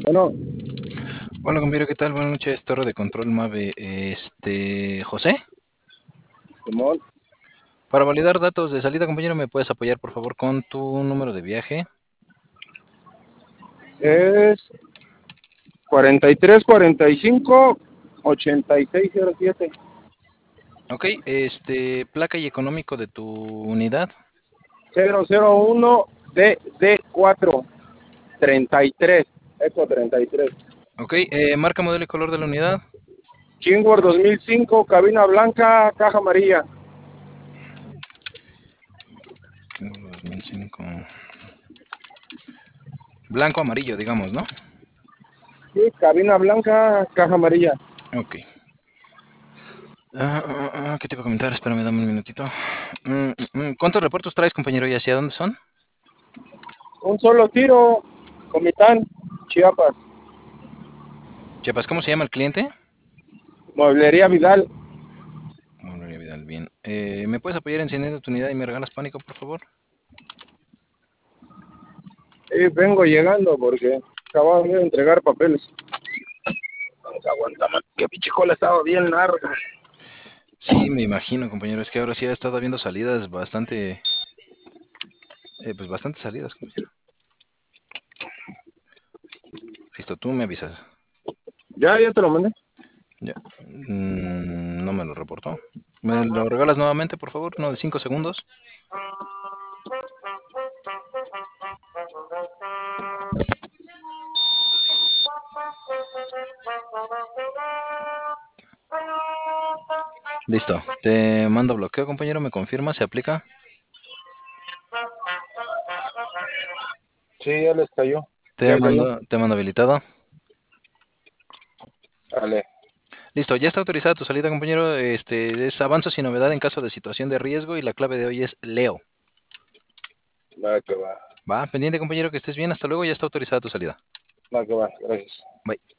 Bueno, Hola, compañero, ¿qué tal? Buenas noches, Torre de Control Mave. José, Simón, para validar datos de salida, compañero, ¿me puedes apoyar, por favor, con tu número de viaje? es 4345-8607. Ok, placa y económico de tu unidad. 001 DD4 33, Eco 33. Ok, marca, modelo y color de la unidad. Chingwar 2005, cabina blanca, caja amarilla. 2005. Blanco, amarillo, digamos, ¿no? Sí, cabina blanca, caja amarilla. Ok. ¿Qué te iba a comentar? Espérame, dame un minutito. ¿Cuántos reportes traes, compañero, y hacia dónde son? Un solo tiro, Comitán, Chiapas. Chiapas, ¿cómo se llama el cliente? Mueblería Vidal. Gloria Vidal, bien. ¿Me puedes apoyar encendiendo tu unidad y me regalas pánico, por favor? Vengo llegando porque acababa de entregar papeles. Aguanta, man, que pinche cola estaba bien larga. Sí, me imagino, compañero. Es que ahora sí ha estado habiendo salidas bastante, pues bastante salidas, compañero. Listo, tú me avisas. Ya te lo mandé. Ya. No me lo reportó. ¿Me lo regalas nuevamente, por favor? No, de 5 segundos. Listo. Te mando bloqueo, compañero. ¿Me confirma? ¿Se aplica? Sí, ya les cayó. Te Ya cayó. mando, te mando habilitado. Vale, Listo, ya está autorizada tu salida, compañero. Es avanzo sin novedad en caso de situación de riesgo y la clave de hoy es Leo. va que va. Va, pendiente, compañero, que estés bien. Hasta luego, ya está autorizada tu salida. Va que va, gracias. Bye.